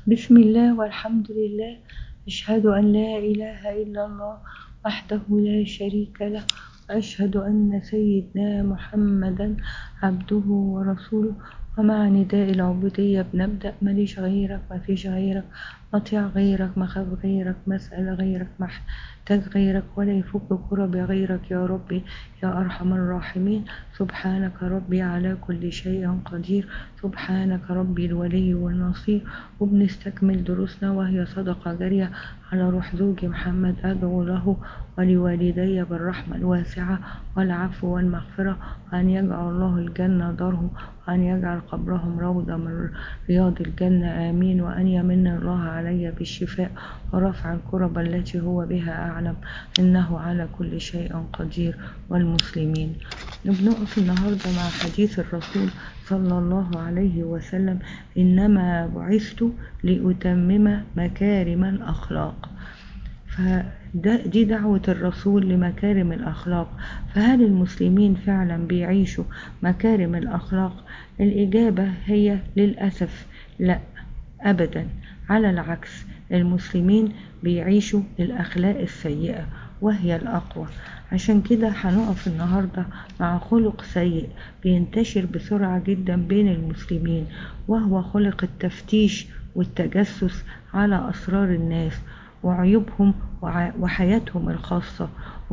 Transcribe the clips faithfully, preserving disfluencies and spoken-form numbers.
بسم الله والحمد لله، أشهد أن لا إله إلا الله وحده لا شريك له، وأشهد أن سيدنا محمدا عبده ورسوله. ومع نداء العبودية بنبدأ: ماليش غيرك، مفيش غيرك، مطيع غيرك، مخاف غيرك، مسأل غيرك، محتاج غيرك، ولا يفك كرب غيرك يا ربي يا أرحم الراحمين. سبحانك ربي على كل شيء قدير، سبحانك ربي الولي والنصير. وبنستكمل دروسنا وهي صدقة جارية على روح زوجي محمد. أدعو له ولوالدي بالرحمة الواسعة والعفو والمغفرة، وأن يجعل الله الجنة داره، وأن يجعل قبرهم روضة من رياض الجنة، آمين. وأن يمن الله علي بالشفاء ورفع الكرب التي هو بها أعلم، إنه على كل شيء قدير. والمسلمين. بنقف النهاردة مع حديث الرسول صلى الله عليه وسلم: إنما بعثت لأتمم مكارم الأخلاق. فدي دعوة الرسول لمكارم الأخلاق. فهل المسلمين فعلا بيعيشوا مكارم الأخلاق؟ الإجابة هي للأسف لا، أبدا. على العكس، المسلمين بيعيشوا الأخلاق السيئة وهي الأقوى. عشان كده هنقف النهاردة مع خلق سيء بينتشر بسرعة جدا بين المسلمين، وهو خلق التفتيش والتجسس على أسرار الناس وعيوبهم وحياتهم الخاصة،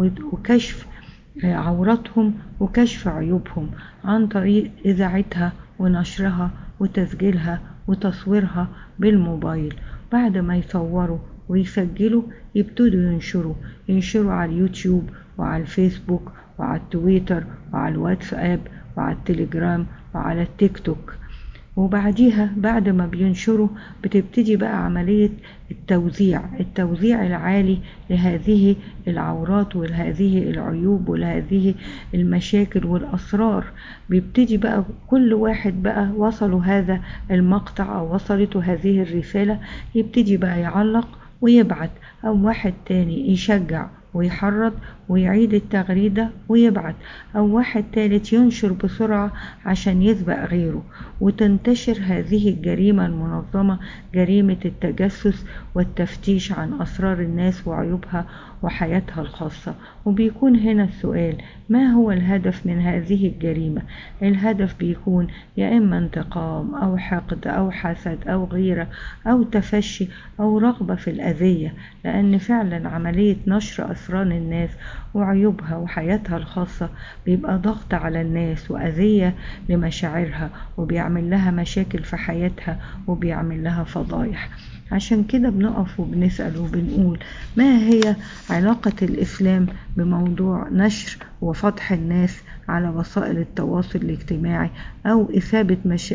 وكشف عوراتهم وكشف عيوبهم عن طريق إذاعتها ونشرها وتسجيلها وتصويرها بالموبايل. بعد ما يصوروا ويسجلوا يبتدوا ينشروا ينشروا على اليوتيوب وعلى الفيسبوك وعلى التويتر وعلى الواتساب وعلى التليجرام وعلى التيك توك. وبعديها بعد ما بينشروا بتبتدي بقى عملية التوزيع التوزيع العالي لهذه العورات ولهذه العيوب ولهذه المشاكل والأسرار. بيبتدي بقى كل واحد بقى وصلوا هذا المقطع أو وصلته هذه الرسالة يبتدي بقى يعلق ويبعت، أو واحد تاني يشجع ويحرض ويعيد التغريدة ويبعت، أو واحد تالت ينشر بسرعة عشان يسبق غيره. وتنتشر هذه الجريمة المنظمة، جريمة التجسس والتفتيش عن أسرار الناس وعيوبها وحياتها الخاصة. وبيكون هنا السؤال: ما هو الهدف من هذه الجريمة؟ الهدف بيكون يا إما انتقام أو حقد أو حسد أو غيرة أو تفشي أو رغبة في الأذية، لأن فعلا عملية نشر أسرار الناس وعيوبها وحياتها الخاصة بيبقى ضغط على الناس وأذية لمشاعرها، وبيعمل لها مشاكل في حياتها وبيعمل لها فضايح. عشان كده بنقف وبنسأل وبنقول: ما هي علاقة الإسلام بموضوع نشر وفتح الناس على وسائل التواصل الاجتماعي أو إثابة مش...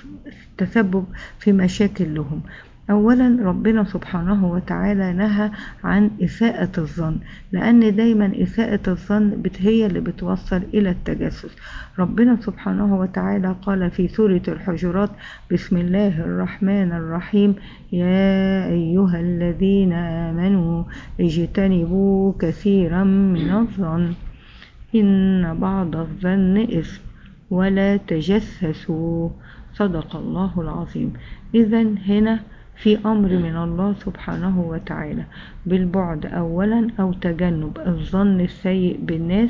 تسبب في مشاكل لهم؟ أولا، ربنا سبحانه وتعالى نهى عن إساءة الظن، لأن دايما إساءة الظن هي اللي بتوصل إلى التجسس. ربنا سبحانه وتعالى قال في سورة الحجرات: بسم الله الرحمن الرحيم: يا أيها الذين آمنوا اجتنبوا كثيرا من الظن إن بعض الظن إثم ولا تجسسوا. صدق الله العظيم. إذن هنا في أمر من الله سبحانه وتعالى بالبعد أولا أو تجنب الظن السيء بالناس،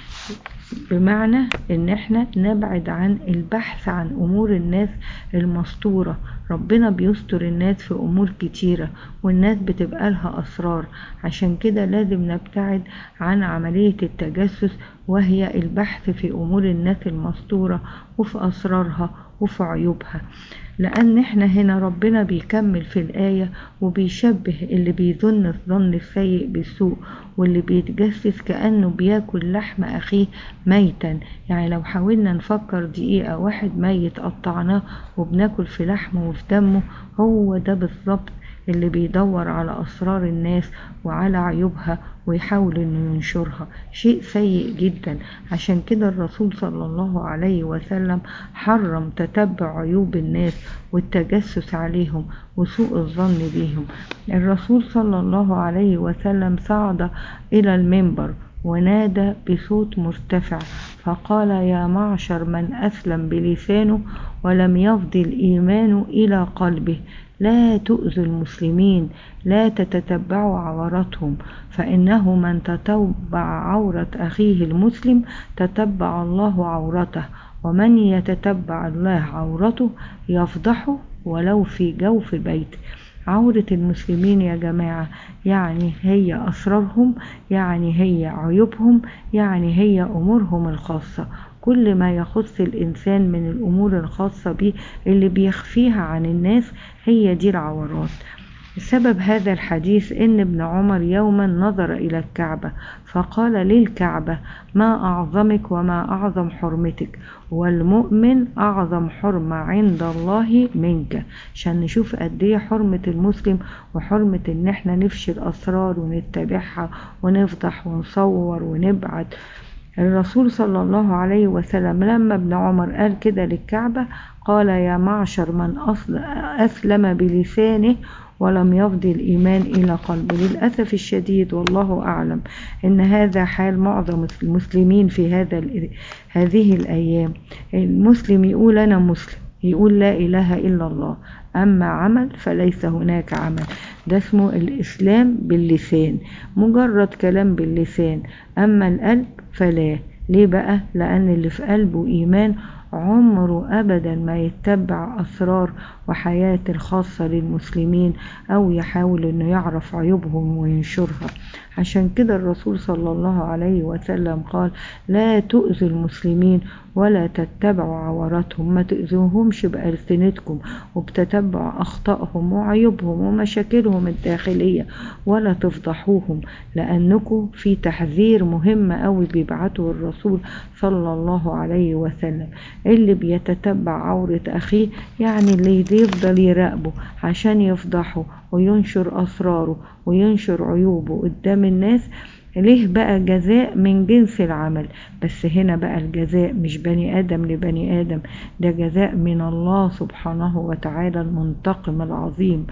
بمعنى ان احنا نبعد عن البحث عن امور الناس المستورة. ربنا بيستر الناس في امور كتيرة والناس بتبقى لها اسرار، عشان كده لازم نبتعد عن عملية التجسس وهي البحث في امور الناس المستورة وفي اسرارها وفي عيوبها. لأن احنا هنا ربنا بيكمل في الآية وبيشبه اللي بيظن الظن السيء بالسوء واللي بيتجسس كأنه بياكل لحم أخيه ميتا. يعني لو حاولنا نفكر دقيقة، واحد ميت قطعناه وبناكل في لحمه وفي دمه، هو ده بالظبط اللي بيدور على أسرار الناس وعلى عيوبها ويحاول انه ينشرها. شيء سيء جدا. عشان كده الرسول صلى الله عليه وسلم حرم تتبع عيوب الناس والتجسس عليهم وسوء الظن بهم. الرسول صلى الله عليه وسلم صعد إلى المنبر ونادى بصوت مرتفع فقال: يا معشر من أسلم بلسانه ولم يفض الإيمان إلى قلبه، لا تؤذوا المسلمين، لا تتتبعوا عوراتهم، فإنه من تتبع عورة أخيه المسلم تتبع الله عورته، ومن يتتبع الله عورته يفضحه ولو في جوف بيته. عورة المسلمين يا جماعة يعني هي أسرارهم، يعني هي عيوبهم، يعني هي أمورهم الخاصة. كل ما يخص الإنسان من الأمور الخاصة به اللي بيخفيها عن الناس هي دي العورات. سبب هذا الحديث إن ابن عمر يوما نظر إلى الكعبة فقال للكعبة: ما أعظمك وما أعظم حرمتك، والمؤمن أعظم حرمة عند الله منك. عشان نشوف قد ايه حرمة المسلم وحرمة ان احنا نفشي الأسرار ونتبعها ونفضح ونصور ونبعد. الرسول صلى الله عليه وسلم لما ابن عمر قال كده للكعبة قال: يا معشر من أسلم بلسانه ولم يفض الإيمان إلى قلبه. للأسف الشديد والله أعلم إن هذا حال معظم المسلمين في هذا هذه الأيام. المسلم يقول أنا مسلم، يقول لا إله إلا الله، أما عمل فليس هناك عمل. ده اسمه الإسلام باللسان، مجرد كلام باللسان، أما القلب فلا. ليه بقى؟ لأن اللي في قلبه إيمان عمره أبدا ما يتبع أسرار وحياة الخاصة للمسلمين أو يحاول أنه يعرف عيوبهم وينشرها. عشان كده الرسول صلى الله عليه وسلم قال: لا تؤذوا المسلمين ولا تتبعوا عوراتهم. ما تؤذوهمش بألسنتكم وبتتبع أخطائهم وعيوبهم ومشاكلهم الداخلية، ولا تفضحوهم، لأنكم في تحذير مهم قوي بيبعته الرسول صلى الله عليه وسلم. اللي بيتتبع عورة أخيه يعني اللي يفضل يراقبه عشان يفضحه وينشر أسراره وينشر عيوبه قدام الناس، ليه بقى جزاء من جنس العمل. بس هنا بقى الجزاء مش بني آدم لبني آدم، ده جزاء من الله سبحانه وتعالى المنتقم العظيم.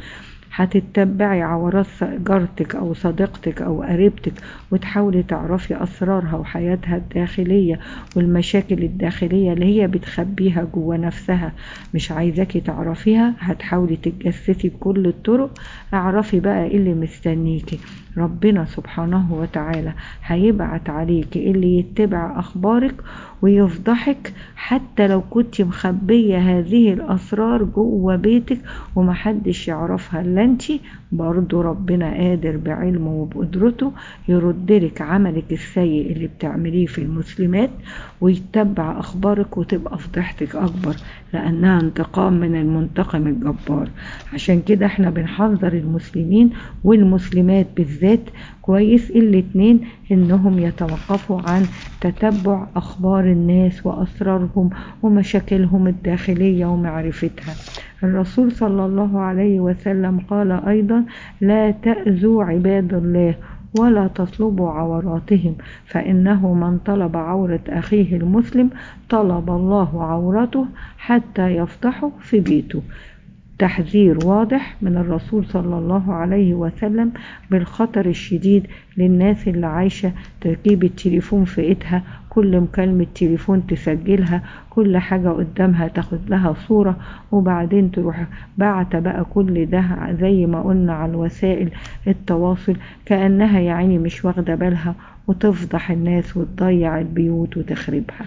هتتبعي عورات جارتك أو صديقتك أو قريبتك وتحاولي تعرفي أسرارها وحياتها الداخلية والمشاكل الداخلية اللي هي بتخبيها جوا نفسها مش عايزاكي تعرفيها، هتحاولي تتجسسي بكل الطرق. اعرفي بقى إيه اللي مستنيكي. ربنا سبحانه وتعالى هيبعت عليكي اللي يتبع أخبارك ويفضحك، حتى لو كنت مخبية هذه الأسرار جوه بيتك ومحدش يعرفها إلا انتي، برضو ربنا قادر بعلمه وبقدرته يردلك عملك السيء اللي بتعمليه في المسلمات ويتبع أخبارك وتبقى فضحتك أكبر، لأنها انتقام من المنتقم الجبار. عشان كده احنا بنحذر المسلمين والمسلمات بالذات كويس الاتنين انهم يتوقفوا عن تتبع أخبار الناس وأسرارهم ومشاكلهم الداخلية ومعرفتها. الرسول صلى الله عليه وسلم قال أيضا: لا تأذوا عباد الله ولا تطلبوا عوراتهم، فإنه من طلب عورة أخيه المسلم طلب الله عورته حتى يفضحه في بيته. تحذير واضح من الرسول صلى الله عليه وسلم بالخطر الشديد للناس اللي عايشة تجيب التليفون في ايدها، كل مكالمة تليفون تسجلها، كل حاجة قدامها تاخد لها صورة وبعدين تروح بعت بقى كل ده زي ما قلنا على وسائل التواصل كأنها يعني مش واخدة بالها، وتفضح الناس وتضيع البيوت وتخربها.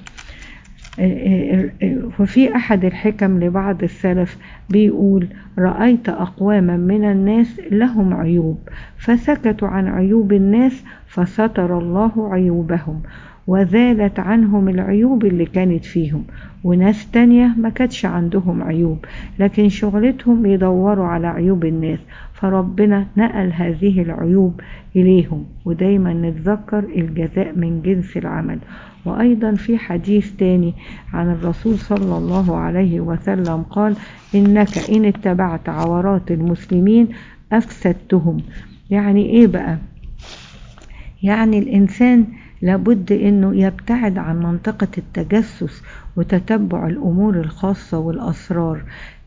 وفي أحد الحكم لبعض السلف بيقول: رأيت أقواما من الناس لهم عيوب فسكتوا عن عيوب الناس فستر الله عيوبهم وزالت عنهم العيوب اللي كانت فيهم، وناس تانية ما كانتش عندهم عيوب لكن شغلتهم يدوروا على عيوب الناس، فربنا نقل هذه العيوب إليهم. ودايما نتذكر الجزاء من جنس العمل. وأيضا في حديث تاني عن الرسول صلى الله عليه وسلم قال: إنك إن اتبعت عورات المسلمين أفسدتهم. يعني إيه بقى؟ يعني الإنسان لابد إنه يبتعد عن منطقة التجسس وتتبع الأمور الخاصة والأسرار.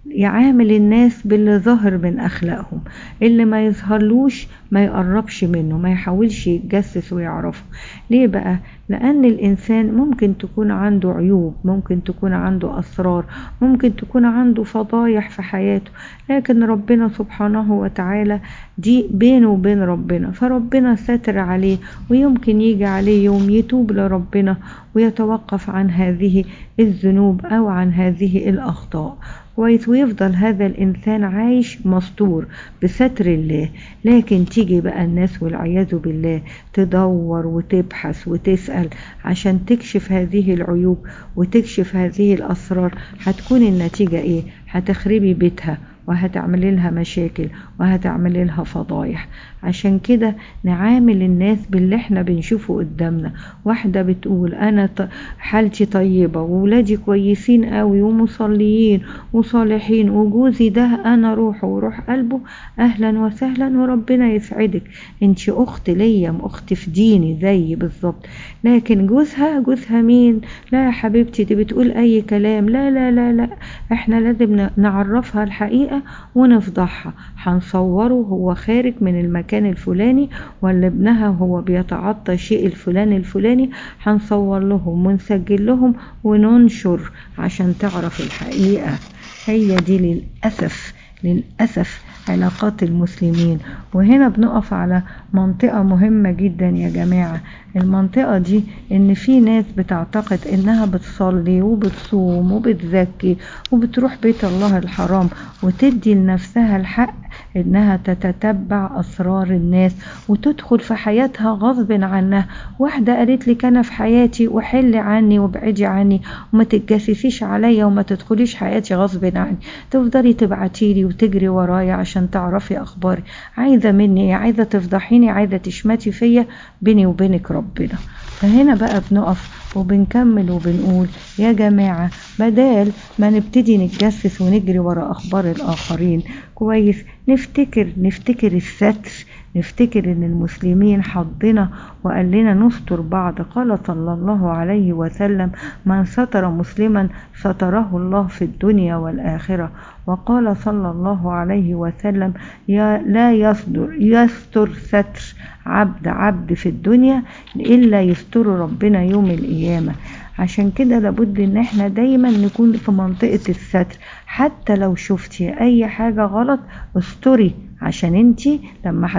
يعامل الناس باللي ظاهر من أخلاقهم، اللي ما يظهرلوش ما يقربش منه، ما يحاولش يتجسس ويعرفه. ليه بقى؟ لأن الإنسان ممكن تكون عنده عيوب، ممكن تكون عنده أسرار، ممكن تكون عنده فضايح في حياته، لكن ربنا سبحانه وتعالى دي بينه وبين ربنا، فربنا ساتر عليه، ويمكن يجي عليه يوم يتوب لربنا ويتوقف عن هذه الذنوب أو عن هذه الأخطاء، كويس، ويفضل هذا الإنسان عايش مستور بستر الله. لكن تيجي بقى الناس والعياذ بالله تدور وتبحث وتسأل عشان تكشف هذه العيوب وتكشف هذه الأسرار، هتكون النتيجة إيه؟ هتخربي بيتها وهتعمل لها مشاكل وهتعمل لها فضايح. عشان كده نعامل الناس باللي احنا بنشوفه قدامنا. واحدة بتقول انا حالتي طيبة وولادي كويسين قوي ومصليين وصالحين وجوزي ده انا روحه وروح قلبه، اهلا وسهلا وربنا يسعدك، انت اخت ليا، اخت في ديني زي بالظبط. لكن جوزها جوزها مين؟ لا يا حبيبتي دي بتقول اي كلام، لا لا لا لا، احنا لازم نعرفها الحقيقة ونفضحها. هنصوره هو خارج من المكان الفلاني، ولا ابنها هو بيتعاطى شيء الفلاني الفلاني، هنصور لهم ونسجل لهم وننشر عشان تعرف الحقيقة. هي دي للأسف للأسف علاقات المسلمين. وهنا بنقف على منطقة مهمة جدا يا جماعة. المنطقة دي ان في ناس بتعتقد انها بتصلي وبتصوم وبتزكي وبتروح بيت الله الحرام وتدي لنفسها الحق انها تتتبع اسرار الناس وتدخل في حياتها غصب عنها. واحدة قالت لي انا في حياتي وحلي عني وابعدي عني وما تتجسسيش عليا وما تدخليش حياتي غصب عني، تفضلي تبعتيلي وتجري ورايا عشان تعرفي اخباري، عايزة مني، عايزة تفضحيني، عايزة تشمتي فيا، بيني وبينك ربنا. فهنا بقى بنقف وبنكمل وبنقول يا جماعة بدال ما نبتدي نتجسس ونجري ورا أخبار الآخرين، كويس، نفتكر نفتكر الستر، نفتكر ان المسلمين حضنا وقال لنا نستر بعض. قال صلى الله عليه وسلم من ستر مسلما ستره الله في الدنيا والآخرة. وقال صلى الله عليه وسلم يا لا يصدر يستر ستر عبد عبد في الدنيا إلا يستر ربنا يوم القيامة. عشان كده لابد ان احنا دايما نكون في منطقة الستر، حتى لو شفتي اي حاجة غلط استري، عشان انتي لما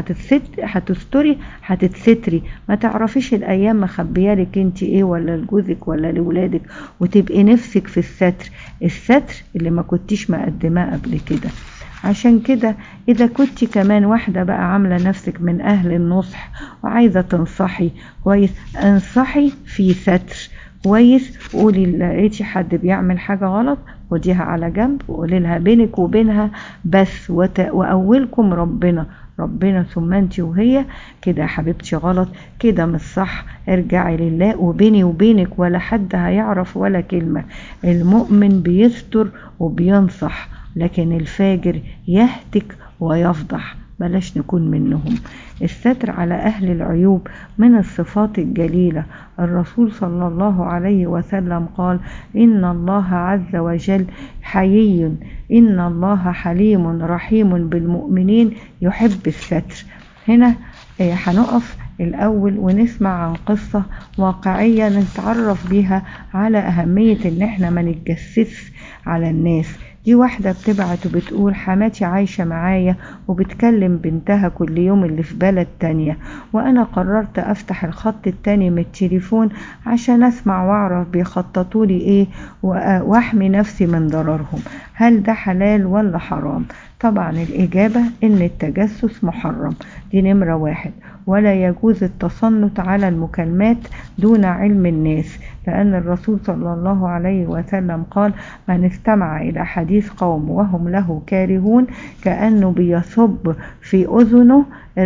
هتستري هتتستري، ما تعرفيش الايام مخبيالك انتي ايه ولا لجوزك ولا لولادك، وتبقي نفسك في الستر، الستر اللي ما كنتيش مقدماه قبل كده. عشان كده اذا كنت كمان واحدة بقى عاملة نفسك من اهل النصح وعايزة تنصحي، كويس، انصحي في ستر، كويس، قولي لقيتي حد بيعمل حاجة غلط وديها على جنب وقولي لها بينك وبينها بس، وأولكم ربنا ربنا ثم انت وهي كده يا حبيبتي غلط كده مش صح، ارجعي لله وبيني وبينك ولا حد هيعرف ولا كلمة. المؤمن بيستر وبينصح، لكن الفاجر يهتك ويفضح، بلاش نكون منهم. الستر على أهل العيوب من الصفات الجليلة. الرسول صلى الله عليه وسلم قال إن الله عز وجل حيي، إن الله حليم رحيم بالمؤمنين يحب الستر. هنا هنقف الأول ونسمع عن قصة واقعية نتعرف بيها على أهمية إن احنا ما نتجسس على الناس. دي واحدة بتبعت وبتقول حماتي عايشة معايا وبتكلم بنتها كل يوم اللي في بلد تانية، وأنا قررت أفتح الخط التاني من التليفون عشان أسمع وأعرف بيخططوا لي إيه وأحمي نفسي من ضررهم، هل ده حلال ولا حرام؟ طبعا الإجابة إن التجسس محرم، دي نمرة واحد، ولا يجوز التصنت على المكالمات دون علم الناس، لأن الرسول صلى الله عليه وسلم قال من استمع إلى حديث قوم وهم له كارهون كأنه بيصب في أذنه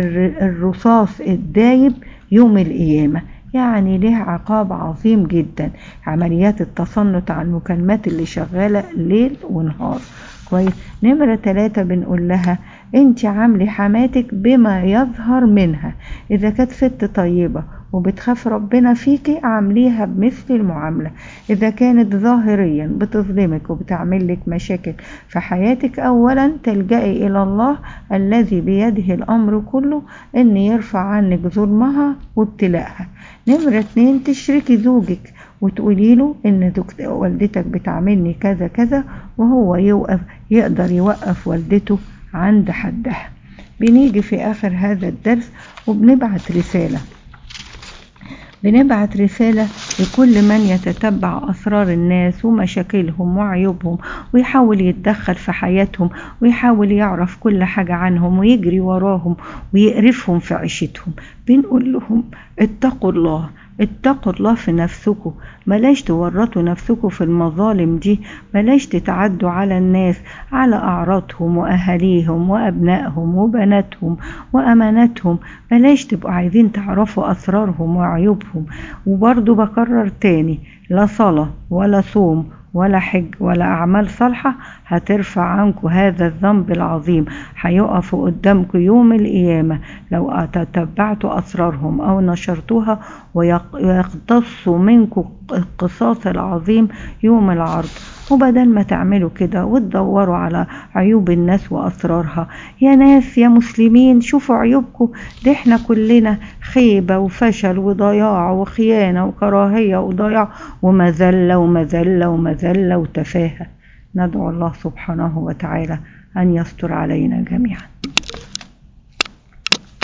الرصاص الدايب يوم القيامة، يعني له عقاب عظيم جدا عمليات التصنت على المكالمات اللي شغالة ليل ونهار، كويس. نمرة ثلاثة بنقول لها انت عاملي حماتك بما يظهر منها، اذا كانت ست طيبة وبتخاف ربنا فيكي عامليها بمثل المعاملة. إذا كانت ظاهريا بتظلمك وبتعمل لك مشاكل في حياتك، أولا تلجئي إلى الله الذي بيده الأمر كله إن يرفع عنك ظلمها وابتلاءها. نمرة اتنين، تشركي زوجك وتقولي له إن والدتك بتعملني كذا كذا، وهو يوقف يقدر يوقف والدته عند حدها. بنيجي في آخر هذا الدرس وبنبعت رسالة بنبعت رسالة لكل من يتتبع أسرار الناس ومشاكلهم وعيوبهم، ويحاول يتدخل في حياتهم، ويحاول يعرف كل حاجة عنهم، ويجري وراهم ويقرفهم في عيشتهم. بنقول لهم اتقوا الله، اتقوا الله في نفسكم، بلاش تورطوا نفسكم في المظالم دي، بلاش تتعدوا على الناس، على أعراضهم وأهاليهم وأبنائهم وبناتهم وأماناتهم. بلاش تبقوا عايزين تعرفوا أسرارهم وعيوبهم. وبرضو بكرر تاني، لا صلاة ولا صوم ولا حج ولا أعمال صالحة هترفع عنكم هذا الذنب العظيم. هيقف قدامكم يوم القيامة لو تتبعتوا أسرارهم أو نشرتوها، ويقتصوا منكم القصاص العظيم يوم العرض. وبدل ما تعملوا كده وتدوروا على عيوب الناس وأسرارها، يا ناس يا مسلمين شوفوا عيوبكم. ده احنا كلنا خيبة وفشل وضياع وخيانة وكراهية وضياع ومذلة ومذلة ومذلة وتفاهة. ندعو الله سبحانه وتعالى أن يستر علينا جميعا.